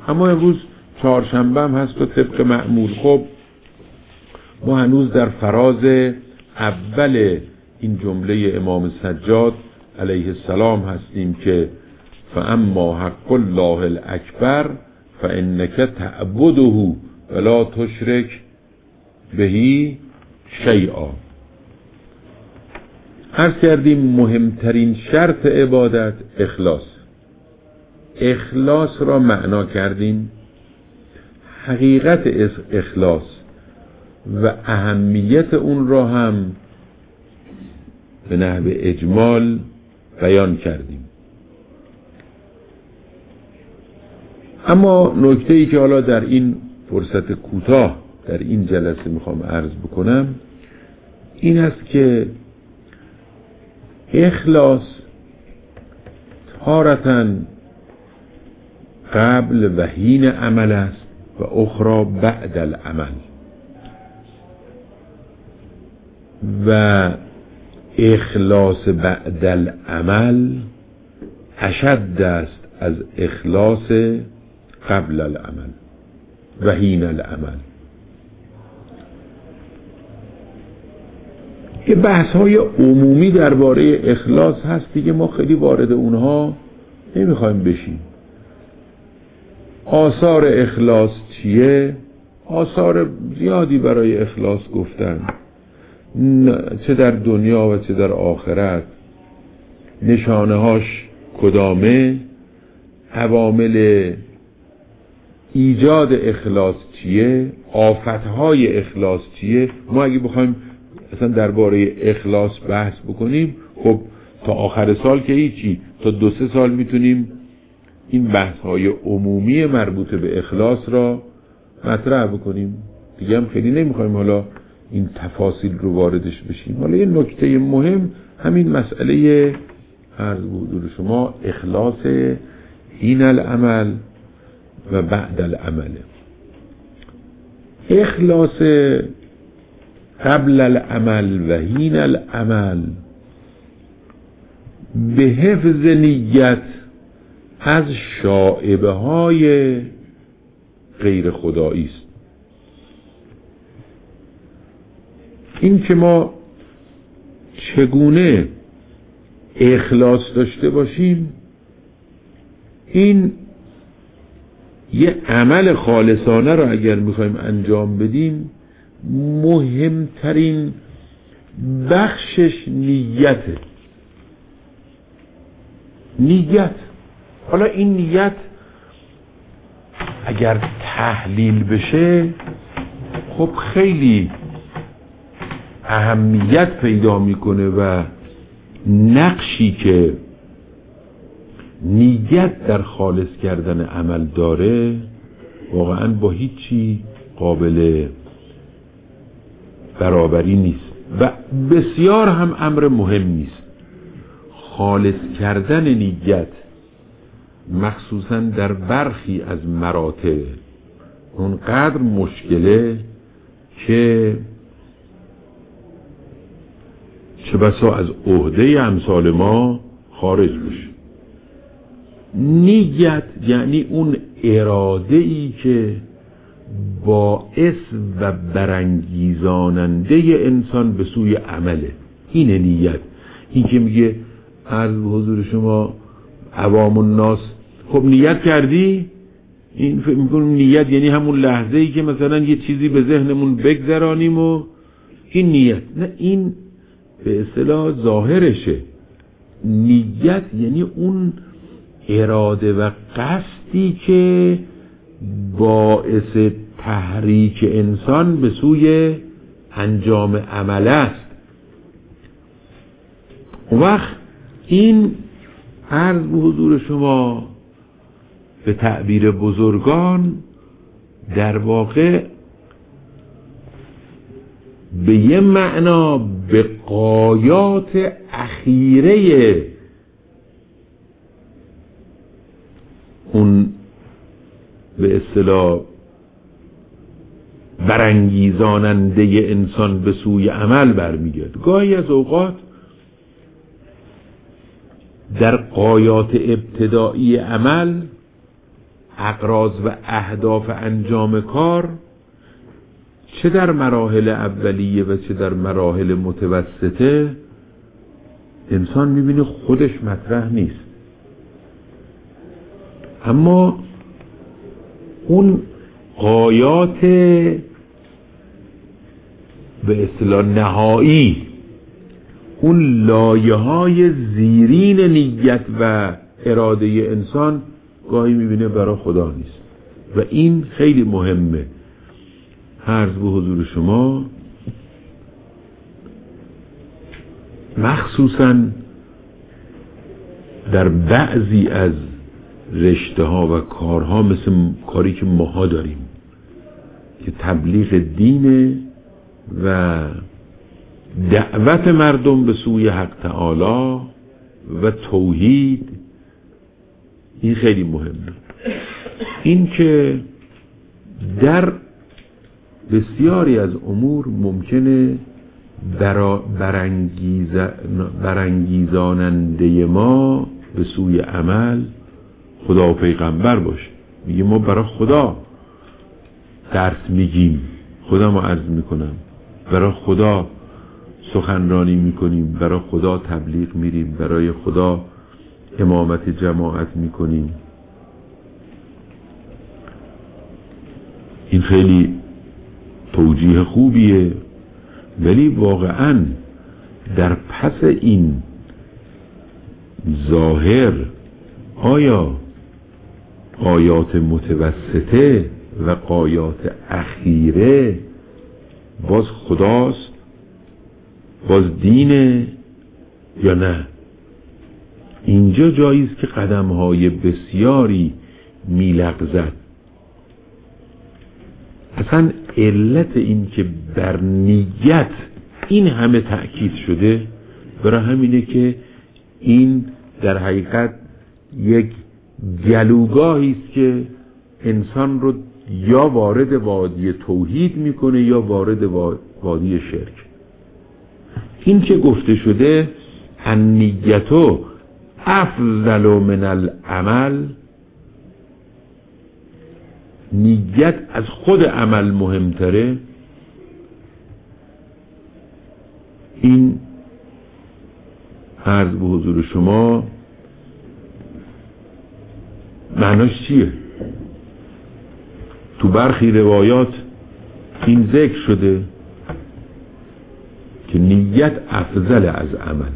اما امروز چهارشنبه هم هست و طبق معمول. خب ما هنوز در فراز اول این جمله امام سجاد علیه السلام هستیم که فاما حق الله الاکبر فانک تعبده ولا تشرک بهی شیئا. عرض کردیم مهمترین شرط عبادت اخلاص. اخلاص را معنا کردیم، حقیقت اخلاص و اهمیت اون را هم به نحو اجمال بیان کردیم. اما نکته‌ای که حالا در این فرصت کوتاه در این جلسه میخوام عرض بکنم این است که اخلاص تارةً قبل و حین عمل است و اخرى بعد العمل، و اخلاص بعد العمل اشد است از اخلاص قبل العمل و حین العمل. یه بحث های عمومی درباره اخلاص هست دیگه، ما خیلی وارد اونها نمیخوایم بشیم. آثار اخلاص چیه؟ آثار زیادی برای اخلاص گفتن، چه در دنیا و چه در آخرت. نشانه هاش کدامه؟ عوامل ایجاد اخلاص چیه؟ آفتهای اخلاص چیه؟ ما اگه بخوایم اصلا درباره اخلاص بحث بکنیم خب تا آخر سال که هیچی، تا 2-3 سال میتونیم این بحث های عمومی مربوط به اخلاص را مطرح بکنیم دیگه. هم خیلی نمیخوایم حالا این تفاصیل رو واردش بشیم. حالا یه نکته مهم همین مسئله عرض به حضور شما اخلاص حین العمل و بعد العمل. اخلاص قبل العمل و حین العمل به حفظ نیت از شائبه های غیر خدایی است. این که ما چگونه اخلاص داشته باشیم، این یه عمل خالصانه را اگر میخوایم انجام بدیم مهمترین بخشش نیته. نیت، حالا این نیت اگر تحلیل بشه خب خیلی اهمیت پیدا میکنه و نقشی که نیت در خالص کردن عمل داره واقعا با هیچی قابل برابری نیست و بسیار هم امر مهم نیست. خالص کردن نیت مخصوصا در برخی از مراتب اونقدر مشکله که چه بسا از عهده امثال ما خارج بشه. نیت یعنی اون اراده‌ای که باعث و برانگیزاننده انسان به سوی عمله. اینه نیت. این که میگه عرض به حضور شما عوام الناس خب نیت کردی؟ این فکر میکنم نیت یعنی همون لحظه‌ای که مثلا یه چیزی به ذهنمون بگذرانیم و این نیت. نه، این به اصطلاح ظاهرشه. نیت یعنی اون اراده و قصدی که باعث تحریک انسان به سوی انجام عمل است. اون وقت این عرض به حضور شما به تعبیر بزرگان در واقع به یه معنا به غایات اخیره اون به اصطلاح برانگیزاننده انسان به سوی عمل برمیگرد. گاهی از اوقات در غایات ابتدایی عمل اغراض و اهداف انجام کار، چه در مراحل اولیه و چه در مراحل متوسطه، انسان میبینه خودش مطرح نیست. اما اون غایات به اصطلاح نهایی، اون لایه‌های زیرین نیت و اراده انسان گاهی میبینه برای خدا نیست و این خیلی مهمه. عرض به حضور شما مخصوصاً در بعضی از رشته ها و کارها، مثل کاری که ماها داریم که تبلیغ دینه و دعوت مردم به سوی حق تعالی و توحید، این خیلی مهمه. این که در بسیاری از امور ممکنه برانگیزاننده ما به سوی عمل خدا و پیغمبر باشه. میگه ما برای خدا درس میگیم، خدا ما عرض میکنم، برای خدا سخنرانی میکنیم، برای خدا تبلیغ میریم، برای خدا امامت جماعت میکنیم. این خیلی توجیه خوبیه، ولی واقعا در پس این ظاهر آیا آیات متوسطه و غایات اخیره باز خداست، باز دینه یا نه؟ اینجا جاییست که قدم‌های بسیاری میلغزد. اصلا علت این که بر نیت این همه تأکید شده برای همینه که این در حقیقت یک گلوگاهی است که انسان رو یا وارد وادی توحید میکنه یا وارد وادی شرک. این که گفته شده النیتو افضل من العمل، نیت از خود عمل مهمتره، این عرض به حضور شما معناش چیه؟ تو برخی روایات این ذکر شده که نیت افضل از عمله.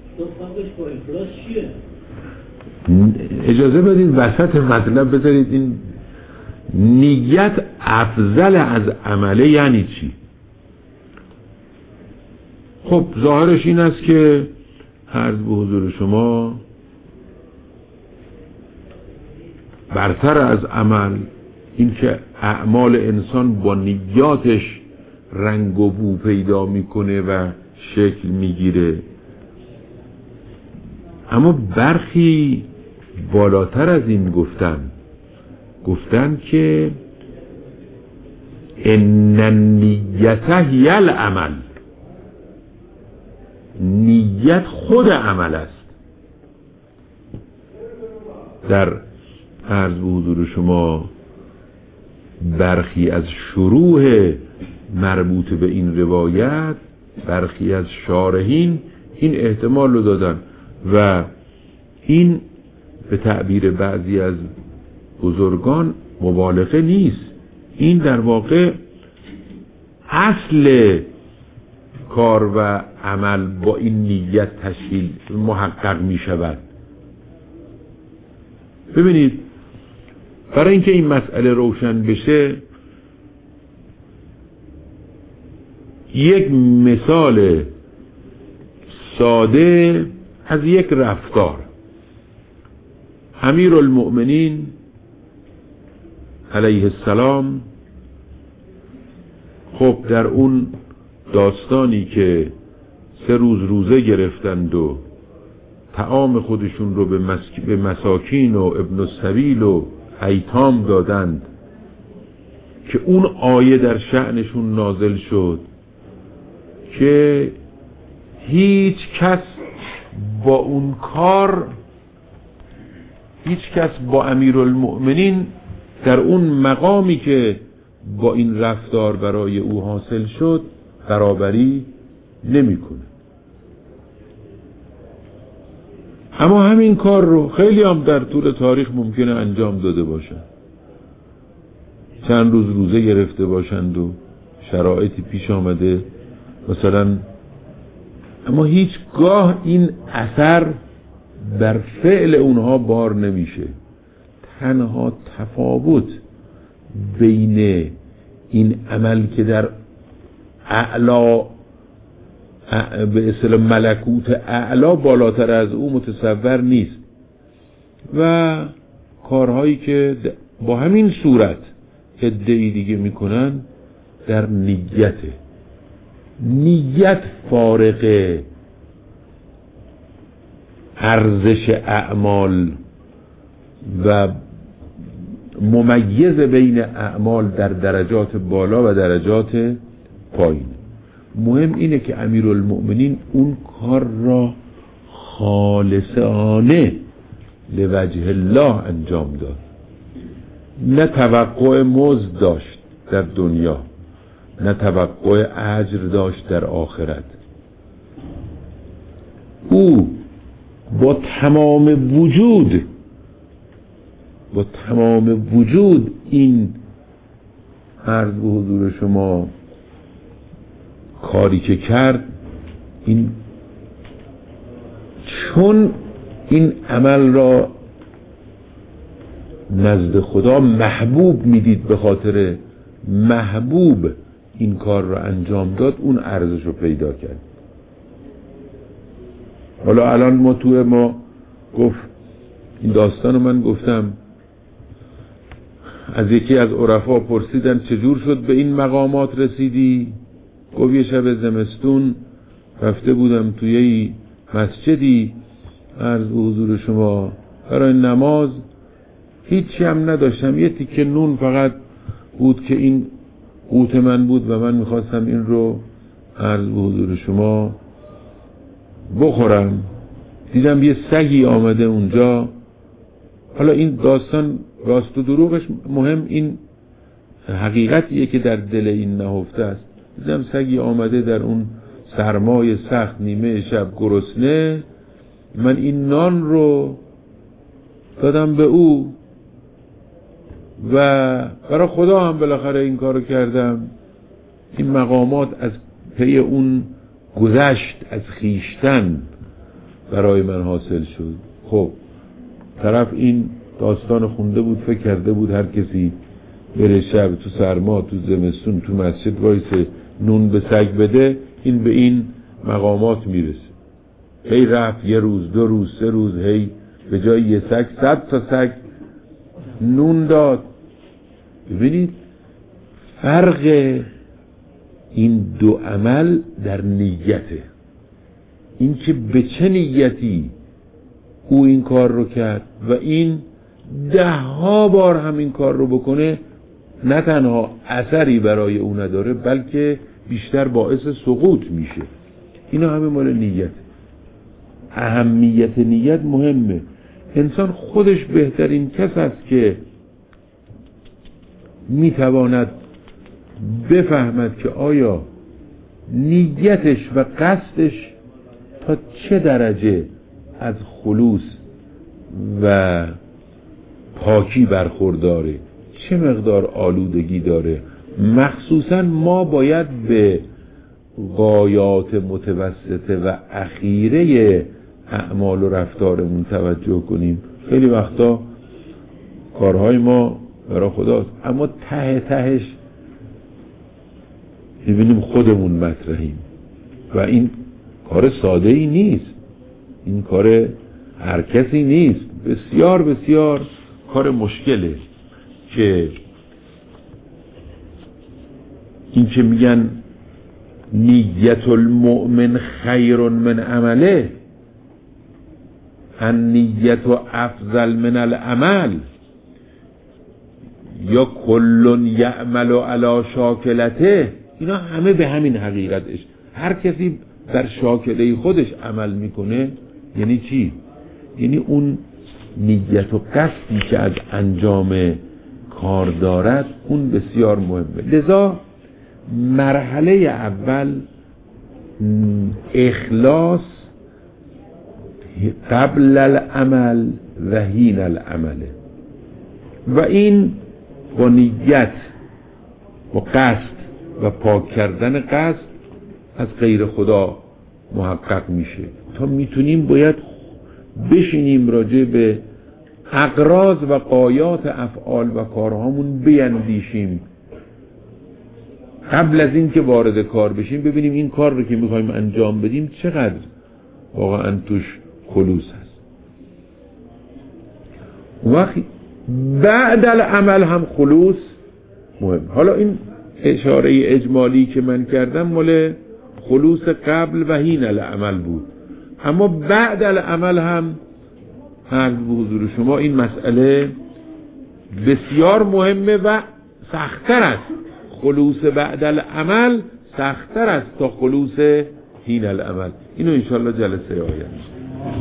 اجازه بدید وسط مطلب بذارید این نیت افضل از عمله یعنی چی؟ خب ظاهرش این است که عرض به حضور شما برتر از عمل این که اعمال انسان با نیاتش رنگ و بو پیدا میکنه و شکل میگیره. اما برخی بالاتر از این گفتن که ان النیت هی العمل، نیت خود عمل است. در عرض به حضور شما برخی از شروح مربوط به این روایت، برخی از شارحین این احتمال رو دادن و این به تعبیر بعضی از بزرگان مبالغه نیست. این در واقع اصل کار و عمل با این نیت تشکیل محقق می شود. ببینید، برای اینکه این مسئله روشن بشه یک مثال ساده از یک رفتار. امیرالمؤمنین علیه السلام خب در اون داستانی که 3 روز روزه گرفتند و طعام خودشون رو به مساکین و ابن السبیل و ایتام دادند که اون آیه در شأنشون نازل شد که هیچ کس با اون کار، هیچ کس با امیرالمؤمنین در اون مقامی که با این رفتار برای او حاصل شد برابری نمیکنه. اما همین کار رو خیلی هم در طول تاریخ ممکنه انجام داده باشن، چند روز روزه گرفته باشند و شرایطی پیش آمده مثلا، اما هیچگاه این اثر بر فعل اونها بار نمیشه. تنها تفاوت بین این عمل که در اعلا به اصطلاح ملکوت اعلا بالاتر از او متصور نیست و کارهایی که با همین صورت عده‌ای دیگه میکنن در نیته. نیت فارق ارزش اعمال و ممیز بین اعمال در درجات بالا و درجات پایین. مهم اینه که امیرالمؤمنین اون کار را خالصانه لوجه الله انجام داد، نه توقع مزد داشت در دنیا، نه توقع اجر داشت در آخرت. او با تمام وجود این عرض به حضور شما کاری که کرد، این چون این عمل را نزد خدا محبوب میدید، به خاطر محبوب این کار را انجام داد، اون ارزش رو پیدا کرد. حالا الان ما گفت این داستان رو من گفتم، از یکی از عرفا پرسیدن چجور شد به این مقامات رسیدی؟ گفت یه شب زمستون رفته بودم توی مسجدی عرض به حضور شما برای نماز، هیچی هم نداشتم، یه تیکه نون فقط بود که این قوت من بود و من میخواستم این رو عرض به حضور شما بخورم. دیدم یه سگی آمده اونجا. حالا این داستان راست و دروغش مهم، این حقیقتیه که در دل این نهفته است. دیدم سگی آمده در اون سرمای سخت نیمه شب گرسنه، من این نان رو دادم به او و برای خدا هم بالاخره این کارو کردم. این مقامات از پی اون گذشت از خیشتن برای من حاصل شد. خب طرف این داستان خونده بود، فکر کرده بود هر کسی بره شب تو سرما تو زمستون تو مسجد وایسه نون به سگ بده، این به این مقامات میرسه. هی رفت یه روز، 2 روز، 3 روز، هی به جای یه سگ 100 تا سگ نون داد. ببینید فرق این دو عمل در نیته، این که به چه نیتی او این کار رو کرد و این 10 بار هم این کار رو بکنه، نه تنها اثری برای او نداره بلکه بیشتر باعث سقوط میشه. اینا همه مال نیت. اهمیت نیت مهمه. انسان خودش بهترین کس است که میتواند بفهمد که آیا نیتش و قصدش تا چه درجه از خلوص و پاکی برخورداره، چه مقدار آلودگی داره. مخصوصا ما باید به غایات متوسطه و اخیره اعمال و رفتارمون توجه کنیم. خیلی وقتا کارهای ما برای خداست، اما ته تهش می‌بینیم خودمون مطرحیم و این کار ساده ای نیست، این کار هر کسی نیست، بسیار بسیار کار مشکله. که این که میگن نیت المؤمن خیر من عمله، النیت افضل من العمل، یا کل یعمل علی شاکلته، اینا همه به همین حقیقتش. هر کسی در شاکله خودش عمل میکنه. یعنی چی؟ یعنی اون نیت و قصدی که از انجام کار دارد اون بسیار مهمه. لذا مرحله اول اخلاص قبل العمل و حین العمله و این با نیت با قصد و پاک کردن قصد از غیر خدا محقق میشه. تا میتونیم باید بشینیم راجع به اغراض و غایات افعال و کارهامون بیندیشیم قبل از این که وارد کار بشیم، ببینیم این کار رو که میخوایم انجام بدیم چقدر واقعا توش خلوص هست. وقتی بعد العمل هم خلوص مهم. حالا این اشاره اجمالی که من کردم مال خلوص قبل و حین العمل بود، اما بعد العمل هم عرض به حضور شما این مسئله بسیار مهمه و سخت‌تر است. خلوص بعد العمل سخت‌تر است تا خلوص حین العمل. اینو انشاءالله جلسه آینده